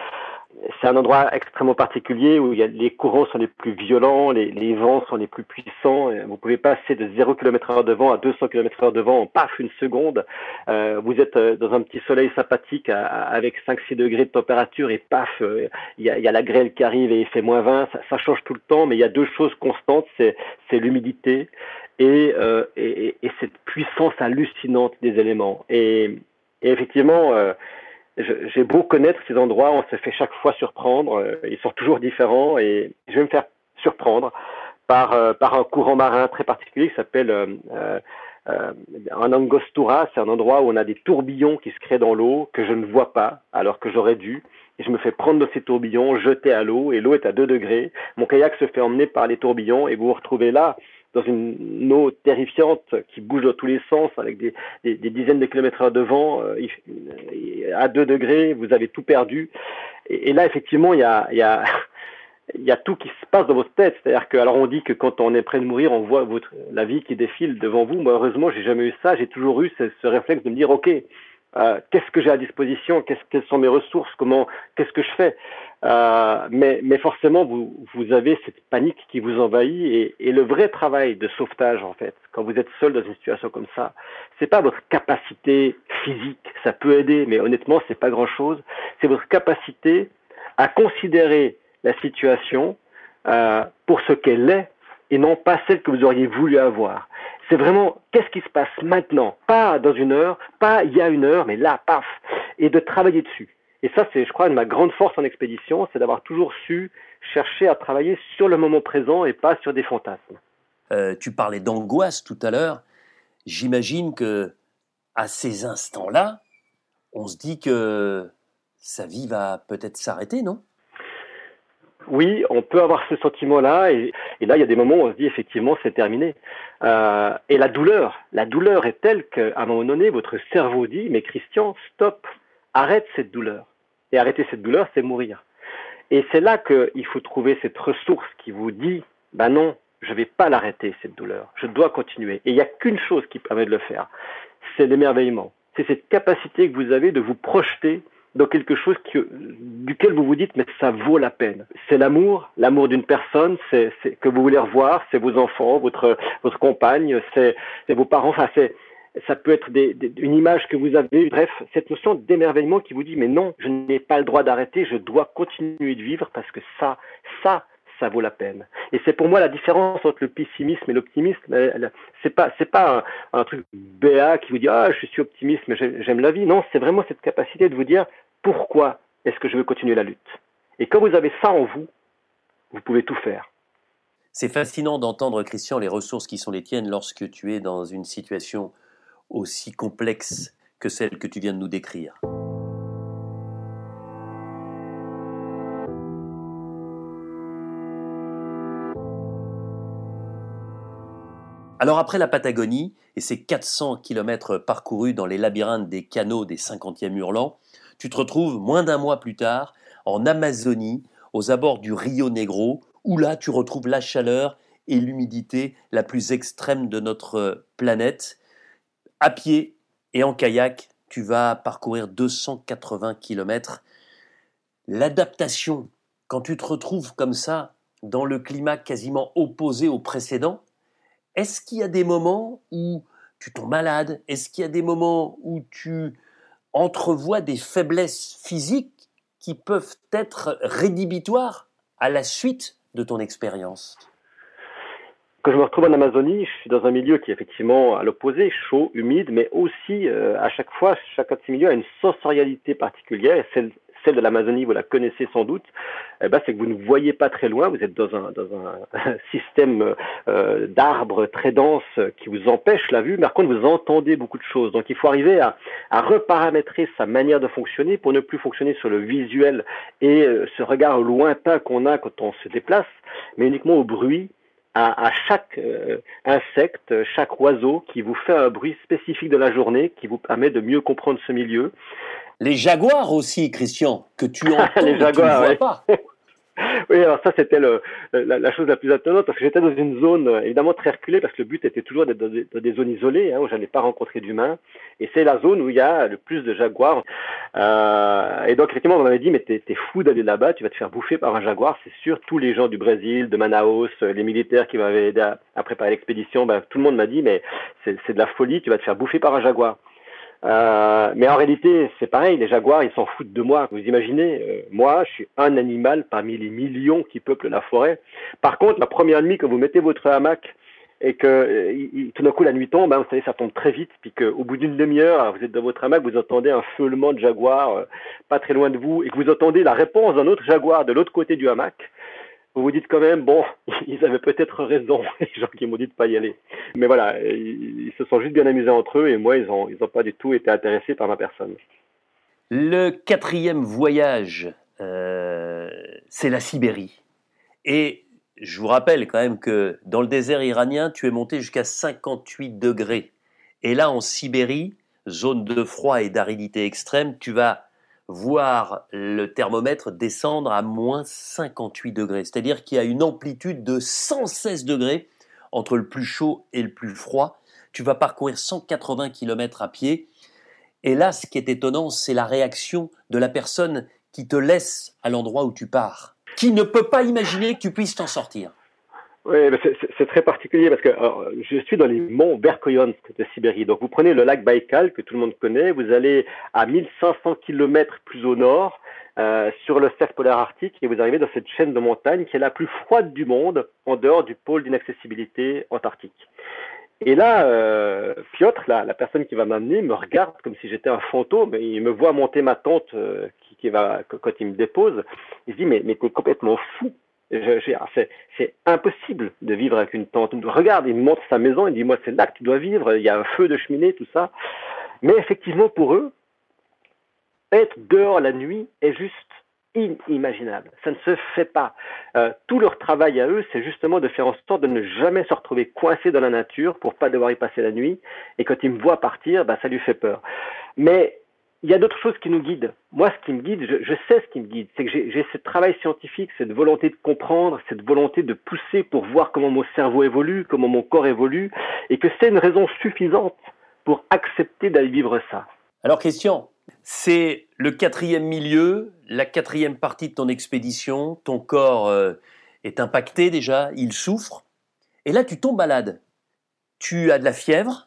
C'est un endroit extrêmement particulier où il y a, les courants sont les plus violents, les, les vents sont les plus puissants. Vous pouvez passer de zéro kilomètre heure de vent à deux cents kilomètres heure de vent en paf une seconde. Euh, vous êtes dans un petit soleil sympathique à, à, avec cinq six degrés de température et paf, euh, il, y a, il y a la grêle qui arrive et il fait moins vingt. Ça, ça change tout le temps, mais il y a deux choses constantes, c'est, c'est l'humidité et, euh, et, et cette puissance hallucinante des éléments. Et, et effectivement... Euh, j'ai beau connaître ces endroits, on se fait chaque fois surprendre, ils sont toujours différents et je vais me faire surprendre par, par un courant marin très particulier qui s'appelle euh, euh, un angostura. C'est un endroit où on a des tourbillons qui se créent dans l'eau que je ne vois pas alors que j'aurais dû. Et je me fais prendre de ces tourbillons, jeter à l'eau et l'eau est à deux degrés. Mon kayak se fait emmener par les tourbillons et vous vous retrouvez là dans une eau terrifiante qui bouge dans tous les sens avec des, des, des dizaines de kilomètres heure de vent, euh, à deux degrés, vous avez tout perdu. Et, et là, effectivement, il y a, il y a, il y a tout qui se passe dans votre tête. C'est-à-dire que, alors on dit que quand on est près de mourir, on voit votre, la vie qui défile devant vous. Moi, heureusement, j'ai jamais eu ça. J'ai toujours eu ce, ce réflexe de me dire, OK, euh, qu'est-ce que j'ai à disposition? Qu'est-ce, quelles sont mes ressources? Comment, qu'est-ce que je fais? Euh, mais, mais forcément, vous, vous avez cette panique qui vous envahit et, et le vrai travail de sauvetage, en fait, quand vous êtes seul dans une situation comme ça, c'est pas votre capacité physique, ça peut aider, mais honnêtement, c'est pas grand-chose. C'est votre capacité à considérer la situation euh, pour ce qu'elle est et non pas celle que vous auriez voulu avoir. C'est vraiment qu'est-ce qui se passe maintenant, pas dans une heure, pas il y a une heure, mais là, paf, et de travailler dessus. Et ça, c'est, je crois, une de ma grande force en expédition, c'est d'avoir toujours su chercher à travailler sur le moment présent et pas sur des fantasmes. Euh, tu parlais d'angoisse tout à l'heure. J'imagine que à ces instants-là, on se dit que sa vie va peut-être s'arrêter, non ? Oui, on peut avoir ce sentiment-là, et, et là, il y a des moments où on se dit effectivement, c'est terminé. Euh, et la douleur, la douleur est telle qu'à un moment donné, votre cerveau dit, mais Christian, stop, arrête cette douleur. Et arrêter cette douleur, c'est mourir. Et c'est là qu'il faut trouver cette ressource qui vous dit, ben non, je ne vais pas l'arrêter, cette douleur. Je dois continuer. Et il n'y a qu'une chose qui permet de le faire, c'est l'émerveillement. C'est cette capacité que vous avez de vous projeter dans quelque chose que, duquel vous vous dites, mais ça vaut la peine. C'est l'amour, l'amour d'une personne, c'est, c'est que vous voulez revoir, c'est vos enfants, votre, votre compagne, c'est, c'est vos parents, enfin, c'est, ça peut être des, des, une image que vous avez. Bref, cette notion d'émerveillement qui vous dit, mais non, je n'ai pas le droit d'arrêter, je dois continuer de vivre parce que ça, ça, ça vaut la peine. Et c'est pour moi la différence entre le pessimisme et l'optimisme. C'est pas, c'est pas un, un truc béat qui vous dit, ah, je suis optimiste, mais j'aime, j'aime la vie. Non, c'est vraiment cette capacité de vous dire, pourquoi est-ce que je veux continuer la lutte? Et quand vous avez ça en vous, vous pouvez tout faire. C'est fascinant d'entendre, Christian, les ressources qui sont les tiennes lorsque tu es dans une situation aussi complexe que celle que tu viens de nous décrire. Alors après la Patagonie et ses quatre cents kilomètres parcourus dans les labyrinthes des canaux des cinquantième Hurlants, tu te retrouves moins d'un mois plus tard en Amazonie, aux abords du Rio Negro, où là tu retrouves la chaleur et l'humidité la plus extrême de notre planète. À pied et en kayak, tu vas parcourir deux cent quatre-vingts kilomètres. L'adaptation, quand tu te retrouves comme ça, dans le climat quasiment opposé au précédent, est-ce qu'il y a des moments où tu tombes malade? Est-ce qu'il y a des moments où tu entrevois des faiblesses physiques qui peuvent être rédhibitoires à la suite de ton expérience? Quand je me retrouve en Amazonie, je suis dans un milieu qui est effectivement à l'opposé, chaud, humide, mais aussi euh, à chaque fois, chacun de ces milieux a une sensorialité particulière, et celle, celle de l'Amazonie, vous la connaissez sans doute, eh ben, c'est que vous ne voyez pas très loin, vous êtes dans un, dans un système euh, d'arbres très dense qui vous empêche la vue, mais par contre vous entendez beaucoup de choses. Donc il faut arriver à, à reparamétrer sa manière de fonctionner pour ne plus fonctionner sur le visuel et euh, ce regard lointain qu'on a quand on se déplace, mais uniquement au bruit, à, à chaque euh, insecte, chaque oiseau qui vous fait un bruit spécifique de la journée, qui vous permet de mieux comprendre ce milieu. Les jaguars aussi, Christian, que tu entends Les mais jaguars, tu ne vois ouais. pas. Oui, alors ça, c'était le, la, la chose la plus étonnante, parce que j'étais dans une zone euh, évidemment très reculée, parce que le but était toujours d'être dans des, dans des zones isolées, hein, où je n'allais pas rencontrer d'humains, et c'est la zone où il y a le plus de jaguars. Euh, et donc, effectivement, on m'avait dit, mais t'es, t'es fou d'aller là-bas, tu vas te faire bouffer par un jaguar, c'est sûr. Tous les gens du Brésil, de Manaus, les militaires qui m'avaient aidé à, à préparer l'expédition, ben, tout le monde m'a dit, mais c'est, c'est de la folie, tu vas te faire bouffer par un jaguar. Euh, mais en réalité, c'est pareil, les jaguars, ils s'en foutent de moi. Vous imaginez, euh, moi, je suis un animal parmi les millions qui peuplent la forêt. Par contre, la première nuit, quand vous mettez votre hamac et que euh, il, tout d'un coup la nuit tombe, hein, vous savez, ça tombe très vite, puis qu'au bout d'une demi-heure, vous êtes dans votre hamac, vous entendez un feulement de jaguar euh, pas très loin de vous, et que vous entendez la réponse d'un autre jaguar de l'autre côté du hamac. Vous vous dites quand même, bon, ils avaient peut-être raison, les gens qui m'ont dit de pas y aller. Mais voilà, ils, ils se sont juste bien amusés entre eux et moi, ils ont, ils ont pas du tout été intéressés par ma personne. Le quatrième voyage, euh, c'est la Sibérie. Et je vous rappelle quand même que dans le désert iranien, tu es monté jusqu'à cinquante-huit degrés. Et là, en Sibérie, zone de froid et d'aridité extrême, tu vas voir le thermomètre descendre à moins cinquante-huit degrés. C'est-à-dire qu'il y a une amplitude de cent seize degrés entre le plus chaud et le plus froid. Tu vas parcourir cent quatre-vingts kilomètres à pied. Et là, ce qui est étonnant, c'est la réaction de la personne qui te laisse à l'endroit où tu pars, qui ne peut pas imaginer que tu puisses t'en sortir. Oui, c'est, c'est, c'est très particulier parce que alors, je suis dans les monts Verkhoyansk de Sibérie. Donc vous prenez le lac Baïkal que tout le monde connaît, vous allez à mille cinq cents kilomètres plus au nord euh, sur le cercle polaire arctique et vous arrivez dans cette chaîne de montagnes qui est la plus froide du monde en dehors du pôle d'inaccessibilité antarctique. Et là, euh, Piotr, la, la personne qui va m'amener, me regarde comme si j'étais un fantôme. Il me voit monter ma tente euh, qui, qui va quand il me dépose. Il se dit mais, mais t'es complètement fou. Je, je, c'est, c'est impossible de vivre avec une tente. Regarde, il me montre sa maison, il dit moi c'est là que tu dois vivre, il y a un feu de cheminée, tout ça. Mais effectivement pour eux, être dehors la nuit est juste inimaginable. Ça ne se fait pas. Euh, tout leur travail à eux, c'est justement de faire en sorte de ne jamais se retrouver coincé dans la nature pour pas devoir y passer la nuit. Et quand il me voit partir, bah, ça lui fait peur. Mais il y a d'autres choses qui nous guident. Moi, ce qui me guide, je, je sais ce qui me guide, c'est que j'ai, j'ai ce travail scientifique, cette volonté de comprendre, cette volonté de pousser pour voir comment mon cerveau évolue, comment mon corps évolue, et que c'est une raison suffisante pour accepter d'aller vivre ça. Alors Christian, c'est le quatrième milieu, la quatrième partie de ton expédition, ton corps euh, est impacté déjà, il souffre, et là tu tombes malade. Tu as de la fièvre.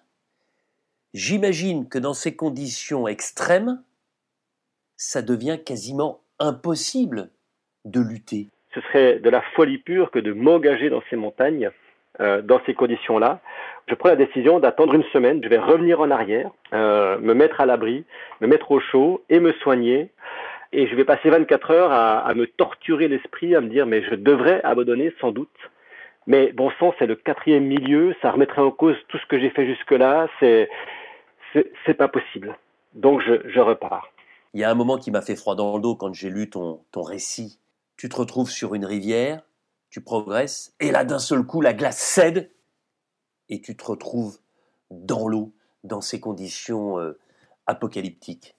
J'imagine que dans ces conditions extrêmes, ça devient quasiment impossible de lutter. Ce serait de la folie pure que de m'engager dans ces montagnes, euh, dans ces conditions-là. Je prends la décision d'attendre une semaine, je vais revenir en arrière, euh, me mettre à l'abri, me mettre au chaud et me soigner. Et je vais passer vingt-quatre heures à, à me torturer l'esprit, à me dire mais je devrais abandonner sans doute. Mais bon sang, c'est le quatrième milieu, ça remettrait en cause tout ce que j'ai fait jusque-là, c'est, c'est, c'est pas possible. Donc je, je repars. Il y a un moment qui m'a fait froid dans le dos quand j'ai lu ton, ton récit. Tu te retrouves sur une rivière, tu progresses, et là d'un seul coup la glace cède, et tu te retrouves dans l'eau, dans ces conditions euh, apocalyptiques.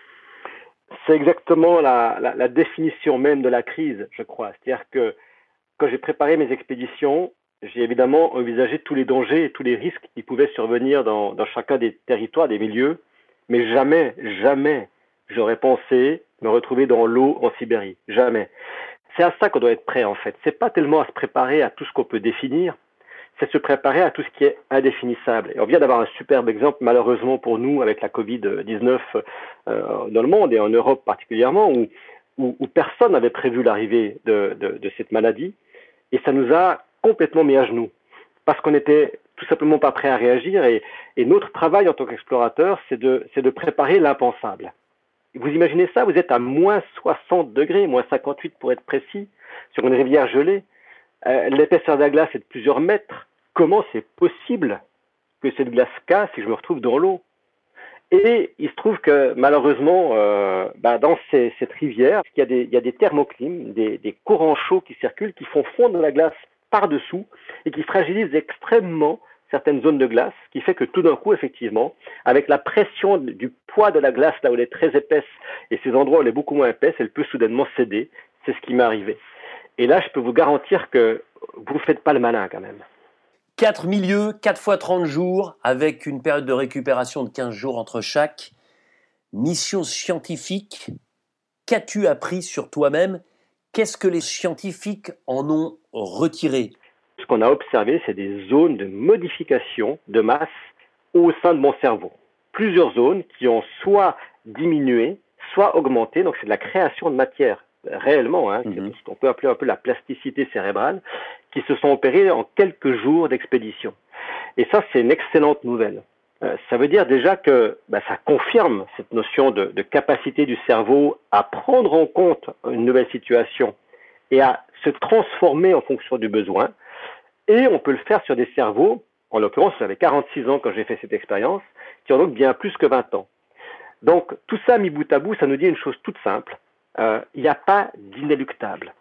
C'est exactement la, la, la définition même de la crise, je crois. C'est-à-dire que quand j'ai préparé mes expéditions, j'ai évidemment envisagé tous les dangers et tous les risques qui pouvaient survenir dans, dans chacun des territoires, des milieux, mais jamais, jamais j'aurais pensé me retrouver dans l'eau en Sibérie. Jamais. C'est à ça qu'on doit être prêt, en fait. C'est pas tellement à se préparer à tout ce qu'on peut définir, c'est se préparer à tout ce qui est indéfinissable. Et on vient d'avoir un superbe exemple, malheureusement pour nous, avec la covid dix-neuf euh, dans le monde et en Europe particulièrement, où, où, où personne n'avait prévu l'arrivée de, de, de cette maladie. Et ça nous a complètement mis à genoux, parce qu'on n'était tout simplement pas prêt à réagir. Et, et notre travail en tant qu'explorateur, c'est de, c'est de préparer l'impensable. Vous imaginez ça, vous êtes à moins soixante degrés, moins cinquante-huit pour être précis, sur une rivière gelée. Euh, l'épaisseur de la glace est de plusieurs mètres. Comment c'est possible que cette glace casse et que je me retrouve dans l'eau? Et il se trouve que malheureusement, euh, bah, dans ces, cette rivière, il y a des, il y a des thermoclimes, des, des courants chauds qui circulent, qui font fondre la glace par-dessous et qui fragilisent extrêmement certaines zones de glace, ce qui fait que tout d'un coup, effectivement, avec la pression du poids de la glace, là où elle est très épaisse, et ces endroits où elle est beaucoup moins épaisse, elle peut soudainement céder. C'est ce qui m'est arrivé. Et là, je peux vous garantir que vous ne faites pas le malin quand même. Quatre milieux, quatre fois trente jours, avec une période de récupération de quinze jours entre chaque. Mission scientifique, qu'as-tu appris sur toi-même? Qu'est-ce que les scientifiques en ont retiré? Ce qu'on a observé, c'est des zones de modification de masse au sein de mon cerveau. Plusieurs zones qui ont soit diminué, soit augmenté. Donc c'est de la création de matière, réellement. Hein, mm-hmm. C'est ce qu'on peut appeler un peu la plasticité cérébrale, qui se sont opérées en quelques jours d'expédition. Et ça, c'est une excellente nouvelle. Euh, ça veut dire déjà que bah, ça confirme cette notion de, de capacité du cerveau à prendre en compte une nouvelle situation et à se transformer en fonction du besoin. Et on peut le faire sur des cerveaux, en l'occurrence, j'avais quarante-six ans quand j'ai fait cette expérience, qui ont donc bien plus que vingt ans. Donc, tout ça mis bout à bout, ça nous dit une chose toute simple. Euh, il n'y a pas d'inéluctable.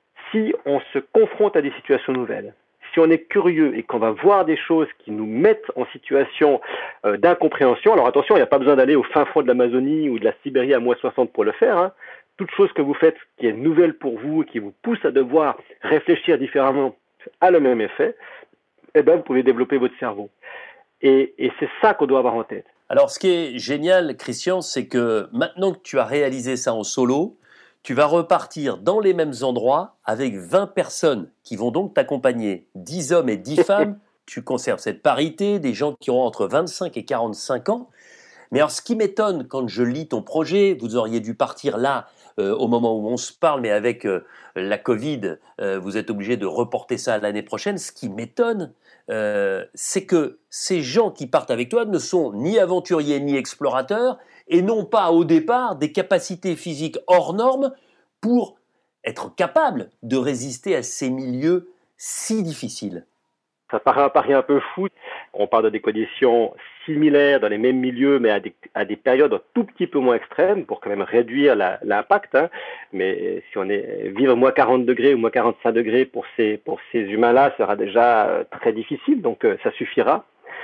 Si on se confronte à des situations nouvelles, si on est curieux et qu'on va voir des choses qui nous mettent en situation euh, d'incompréhension, alors attention, il n'y a pas besoin d'aller au fin fond de l'Amazonie ou de la Sibérie à moins soixante pour le faire, hein. Toute chose que vous faites qui est nouvelle pour vous et qui vous pousse à devoir réfléchir différemment a le même effet, eh ben vous pouvez développer votre cerveau. Et, et c'est ça qu'on doit avoir en tête. Alors, ce qui est génial, Christian, c'est que maintenant que tu as réalisé ça en solo, tu vas repartir dans les mêmes endroits avec vingt personnes qui vont donc t'accompagner. dix hommes et dix femmes, tu conserves cette parité, des gens qui auront entre vingt-cinq et quarante-cinq ans. Mais alors, ce qui m'étonne quand je lis ton projet, vous auriez dû partir là euh, au moment où on se parle, mais avec euh, la Covid, euh, vous êtes obligé de reporter ça l'année prochaine. Ce qui m'étonne, euh, c'est que ces gens qui partent avec toi ne sont ni aventuriers ni explorateurs et n'ont pas au départ des capacités physiques hors normes pour être capables de résister à ces milieux si difficiles. Ça paraît un pari un peu fou. On parle de des conditions similaires dans les mêmes milieux, mais à des, à des périodes un tout petit peu moins extrêmes pour quand même réduire la, l'impact. Hein. Mais si on est vivre moins quarante degrés ou moins quarante-cinq degrés pour ces, pour ces humains-là sera déjà euh, très difficile, donc euh, ça suffira.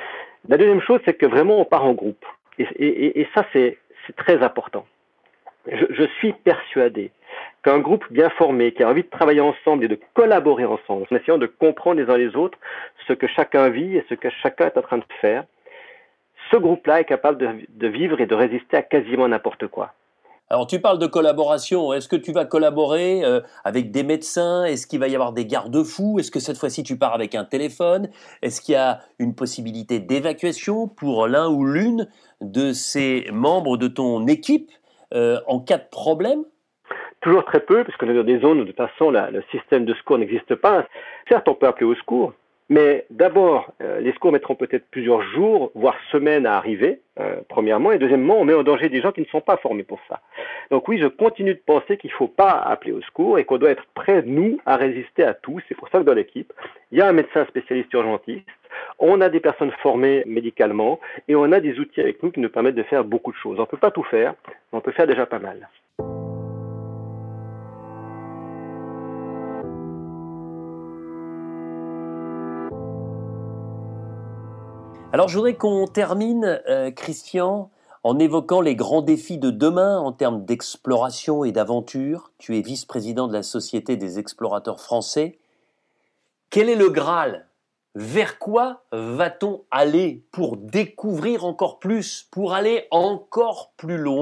La deuxième chose, c'est que vraiment on part en groupe. Et, et, et ça, c'est, c'est très important. Je, je suis persuadé qu'un groupe bien formé, qui a envie de travailler ensemble et de collaborer ensemble, en essayant de comprendre les uns les autres ce que chacun vit et ce que chacun est en train de faire, ce groupe-là est capable de, de vivre et de résister à quasiment n'importe quoi. Alors, tu parles de collaboration. Est-ce que tu vas collaborer euh, avec des médecins? Est-ce qu'il va y avoir des garde-fous? Est-ce que cette fois-ci, tu pars avec un téléphone? Est-ce qu'il y a une possibilité d'évacuation pour l'un ou l'une de ces membres de ton équipe euh, en cas de problème? Toujours très peu, parce qu'on est dans des zones où de toute façon la, le système de secours n'existe pas. Certes, on peut appeler au secours, mais d'abord, euh, les secours mettront peut-être plusieurs jours, voire semaines à arriver, euh, premièrement, et deuxièmement, on met en danger des gens qui ne sont pas formés pour ça. Donc oui, je continue de penser qu'il ne faut pas appeler au secours et qu'on doit être prêts, nous, à résister à tout. C'est pour ça que dans l'équipe, il y a un médecin spécialiste urgentiste, on a des personnes formées médicalement, et on a des outils avec nous qui nous permettent de faire beaucoup de choses. On ne peut pas tout faire, mais on peut faire déjà pas mal. Alors, je voudrais qu'on termine, euh, Christian, en évoquant les grands défis de demain en termes d'exploration et d'aventure. Tu es vice-président de la Société des explorateurs français. Quel est le Graal ? Vers quoi va-t-on aller pour découvrir encore plus, pour aller encore plus loin ?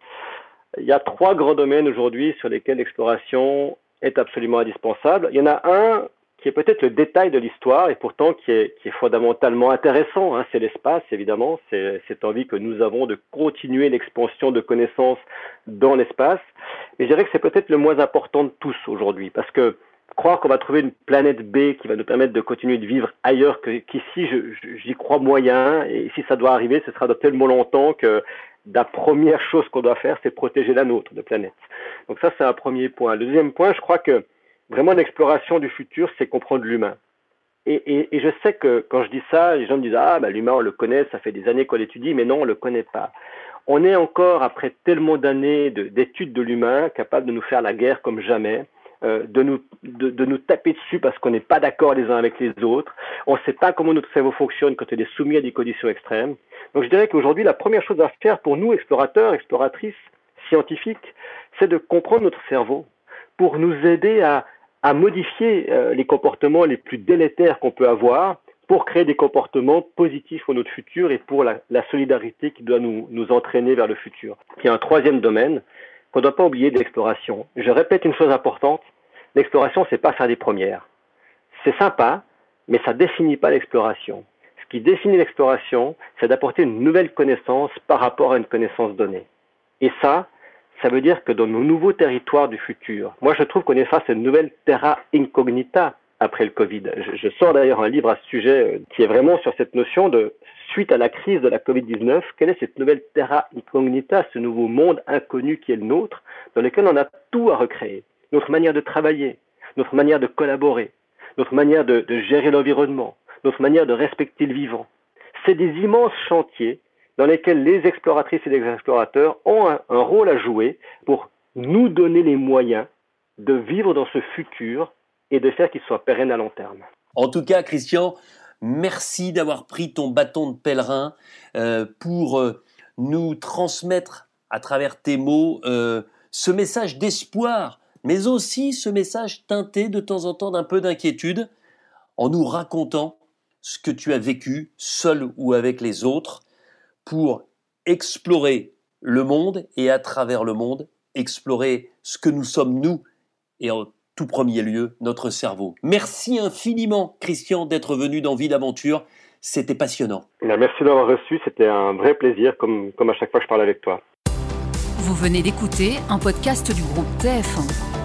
Il y a trois grands domaines aujourd'hui sur lesquels l'exploration est absolument indispensable. Il y en a un qui est peut-être le détail de l'histoire et pourtant qui est, qui est fondamentalement intéressant. Hein. C'est l'espace, évidemment. C'est cette envie que nous avons de continuer l'expansion de connaissances dans l'espace. Mais je dirais que c'est peut-être le moins important de tous aujourd'hui parce que croire qu'on va trouver une planète B qui va nous permettre de continuer de vivre ailleurs que, qu'ici, je, je, j'y crois moyen. Et si ça doit arriver, ce sera de tellement longtemps que la première chose qu'on doit faire, c'est protéger la nôtre de planète. Donc ça, c'est un premier point. Le deuxième point, je crois que vraiment l'exploration du futur, c'est comprendre l'humain. Et, et, et je sais que quand je dis ça, les gens me disent « Ah, ben, l'humain, on le connaît, ça fait des années qu'on l'étudie. » Mais non, on ne le connaît pas. On est encore, après tellement d'années de, d'études de l'humain, capable de nous faire la guerre comme jamais. Euh, de, nous, de, de nous taper dessus parce qu'on n'est pas d'accord les uns avec les autres. On ne sait pas comment notre cerveau fonctionne quand il est soumis à des conditions extrêmes. Donc je dirais qu'aujourd'hui, la première chose à faire pour nous, explorateurs, exploratrices, scientifiques, c'est de comprendre notre cerveau pour nous aider à, à modifier euh, les comportements les plus délétères qu'on peut avoir pour créer des comportements positifs pour notre futur et pour la, la solidarité qui doit nous, nous entraîner vers le futur. Il y a un troisième domaine qu'on ne doit pas oublier de l'exploration. Je répète une chose importante, l'exploration, c'est pas faire des premières. C'est sympa, mais ça définit pas l'exploration. Ce qui définit l'exploration, c'est d'apporter une nouvelle connaissance par rapport à une connaissance donnée. Et ça, ça veut dire que dans nos nouveaux territoires du futur, moi je trouve qu'on est face à une nouvelle terra incognita après le Covid. Je, je sors d'ailleurs un livre à ce sujet qui est vraiment sur cette notion de suite à la crise de la covid dix-neuf, quelle est cette nouvelle terra incognita, ce nouveau monde inconnu qui est le nôtre, dans lequel on a tout à recréer. Notre manière de travailler, notre manière de collaborer, notre manière de, de gérer l'environnement, notre manière de respecter le vivant. C'est des immenses chantiers dans lesquels les exploratrices et les explorateurs ont un, un rôle à jouer pour nous donner les moyens de vivre dans ce futur et de faire qu'il soit pérenne à long terme. En tout cas, Christian, merci d'avoir pris ton bâton de pèlerin euh, pour euh, nous transmettre à travers tes mots euh, ce message d'espoir, mais aussi ce message teinté de temps en temps d'un peu d'inquiétude, en nous racontant ce que tu as vécu, seul ou avec les autres, pour explorer le monde et à travers le monde, explorer ce que nous sommes nous et en tout premier lieu, notre cerveau. Merci infiniment, Christian, d'être venu dans Vie d'aventure. C'était passionnant. Merci d'avoir reçu. C'était un vrai plaisir, comme, comme à chaque fois que je parle avec toi. Vous venez d'écouter un podcast du groupe T F un.